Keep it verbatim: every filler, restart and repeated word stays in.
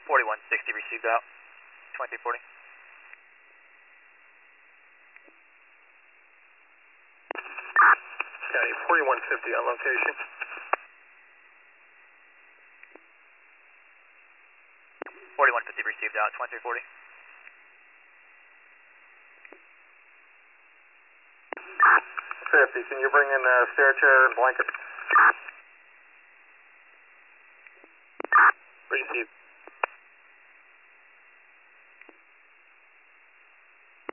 forty-one sixty received out, twenty-three forty. County forty-one fifty on location. forty-one fifty received out, twenty-three forty. fifty, can you bring in a stair chair and blanket? Received.